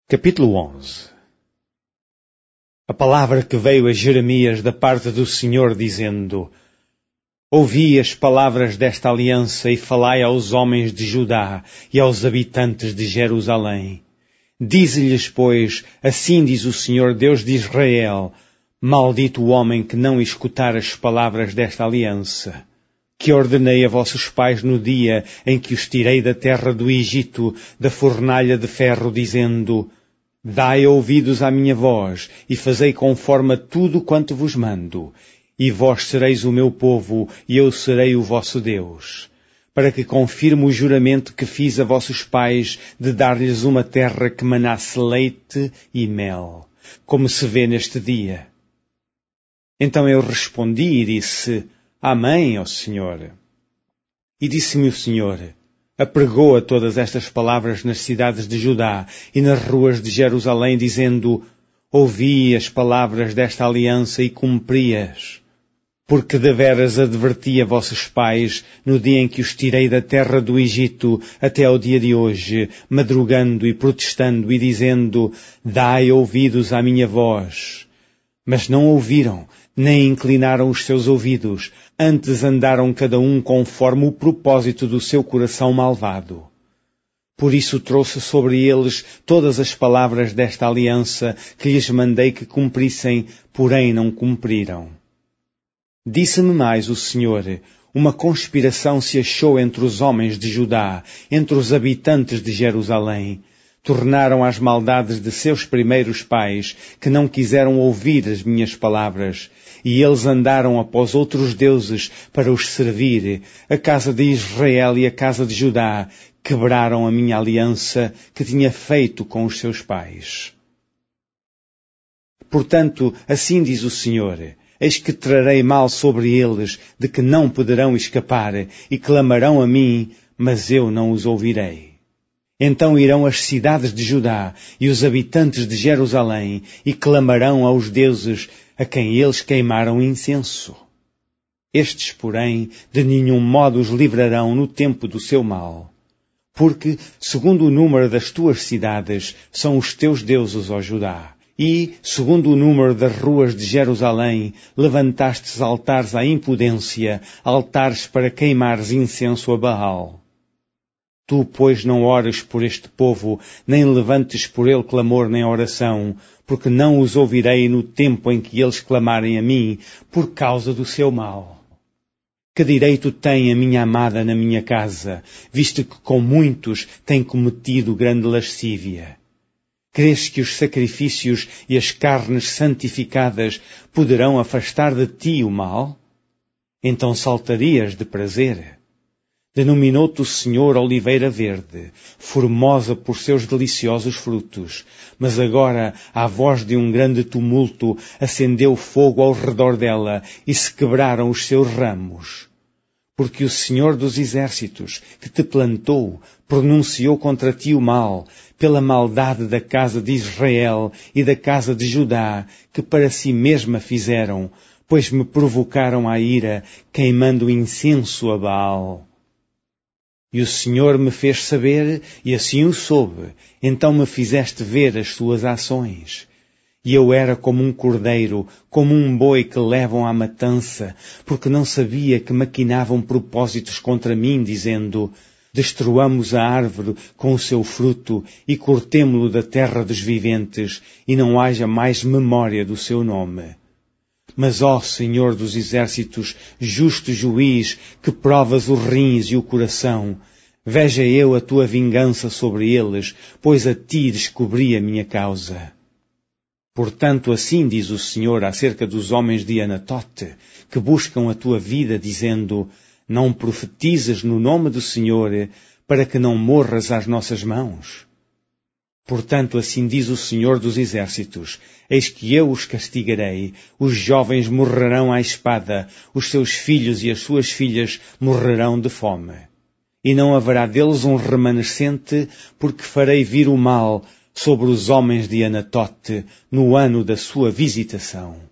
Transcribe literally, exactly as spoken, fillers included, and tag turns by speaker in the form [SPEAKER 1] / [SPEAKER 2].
[SPEAKER 1] Capítulo onze. A palavra que veio a Jeremias da parte do Senhor, dizendo: Ouvi as palavras desta aliança e falai aos homens de Judá e aos habitantes de Jerusalém. Dize-lhes, pois, assim diz o Senhor Deus de Israel: Maldito o homem que não escutar as palavras desta aliança, que ordenei a vossos pais no dia em que os tirei da terra do Egito, da fornalha de ferro, dizendo: Dai ouvidos à minha voz, e fazei conforme a tudo quanto vos mando, e vós sereis o meu povo, e eu serei o vosso Deus, para que confirme o juramento que fiz a vossos pais de dar-lhes uma terra que manasse leite e mel, como se vê neste dia. Então eu respondi e disse: Amém, ó Senhor. E disse-me o Senhor: Apregoa todas estas palavras nas cidades de Judá e nas ruas de Jerusalém, dizendo: Ouvi as palavras desta aliança e cumpri-as. Porque deveras adverti a vossos pais no dia em que os tirei da terra do Egito até ao dia de hoje, madrugando e protestando e dizendo: Dai ouvidos à minha voz. Mas não ouviram, nem inclinaram os seus ouvidos, antes andaram cada um conforme o propósito do seu coração malvado. Por isso trouxe sobre eles todas as palavras desta aliança que lhes mandei que cumprissem, porém não cumpriram. Disse-me mais o Senhor: Uma conspiração se achou entre os homens de Judá, entre os habitantes de Jerusalém. Tornaram às maldades de seus primeiros pais, que não quiseram ouvir as minhas palavras, e eles andaram após outros deuses para os servir. A casa de Israel e a casa de Judá quebraram a minha aliança que tinha feito com os seus pais. Portanto, assim diz o Senhor: Eis que trarei mal sobre eles, de que não poderão escapar, e clamarão a mim, mas eu não os ouvirei. Então irão as cidades de Judá e os habitantes de Jerusalém e clamarão aos deuses a quem eles queimaram incenso. Estes, porém, de nenhum modo os livrarão no tempo do seu mal. Porque, segundo o número das tuas cidades, são os teus deuses, ó Judá. E, segundo o número das ruas de Jerusalém, levantastes altares à impudência, altares para queimares incenso a Baal. Tu, pois, não ores por este povo, nem levantes por ele clamor nem oração, porque não os ouvirei no tempo em que eles clamarem a mim, por causa do seu mal. Que direito tem a minha amada na minha casa, visto que com muitos tem cometido grande lascívia? Crês que os sacrifícios e as carnes santificadas poderão afastar de ti o mal? Então saltarias de prazer. Denominou-te o Senhor oliveira verde, formosa por seus deliciosos frutos. Mas agora, à voz de um grande tumulto, acendeu fogo ao redor dela e se quebraram os seus ramos. Porque o Senhor dos exércitos, que te plantou, pronunciou contra ti o mal, pela maldade da casa de Israel e da casa de Judá, que para si mesma fizeram, pois me provocaram à ira, queimando incenso a Baal. E o Senhor me fez saber, e assim o soube, então me fizeste ver as suas ações. E eu era como um cordeiro, como um boi que levam à matança, porque não sabia que maquinavam propósitos contra mim, dizendo: Destruamos a árvore com o seu fruto, e cortemo-lo da terra dos viventes, e não haja mais memória do seu nome. Mas, ó Senhor dos exércitos, justo juiz, que provas os rins e o coração, veja eu a tua vingança sobre eles, pois a ti descobri a minha causa. Portanto, assim diz o Senhor acerca dos homens de Anatote, que buscam a tua vida, dizendo: Não profetizes no nome do Senhor, para que não morras às nossas mãos. Portanto, assim diz o Senhor dos exércitos: Eis que eu os castigarei, os jovens morrerão à espada, os seus filhos e as suas filhas morrerão de fome. E não haverá deles um remanescente, porque farei vir o mal sobre os homens de Anatote no ano da sua visitação.